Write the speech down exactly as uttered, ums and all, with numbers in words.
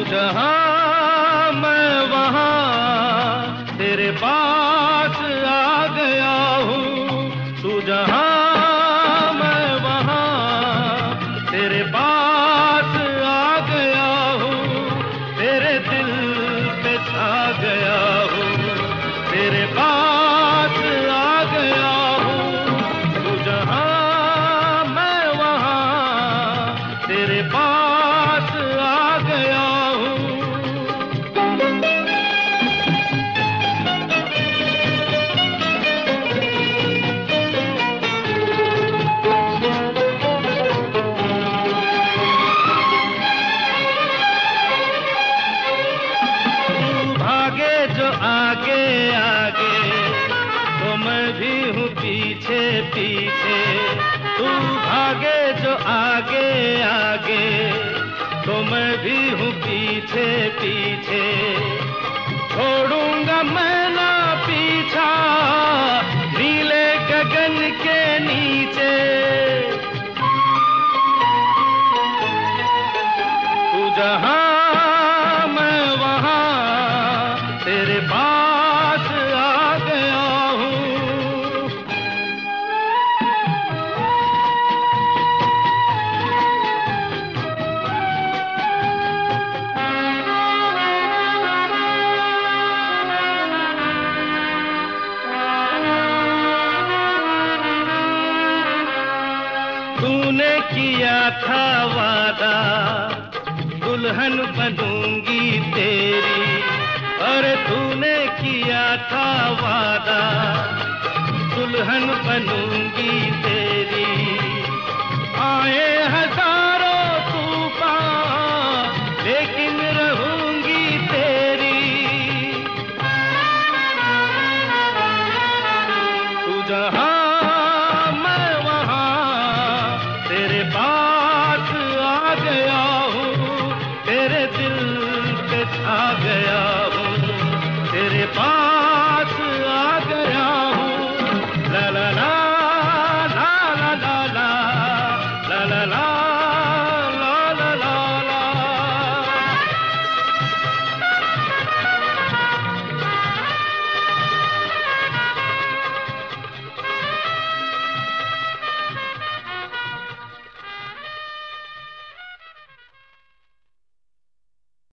जहाँ मैं वहाँ तेरे पास आ गया हूँ। तू जहाँ मैं वहाँ तेरे पास आ गया हूँ। तेरे दिल पे छा गया हूँ, तेरे पास आ गया हूँ। तू जहाँ मैं वहाँ तेरे पास आ गया हूँ। जो आगे आगे तो मैं भी हूँ पीछे पीछे। तू भागे जो आगे आगे तो मैं भी हूँ पीछे पीछे। छोड़ूंगा मैं ना पीछा नीले गगन के नीचे। तू जहाँ तेरे पास आ गया हूँ। तूने किया था वादा दुल्हन बनूंगी तेरी। अरे तूने किया था वादा दुल्हन बनूंगी तेरी।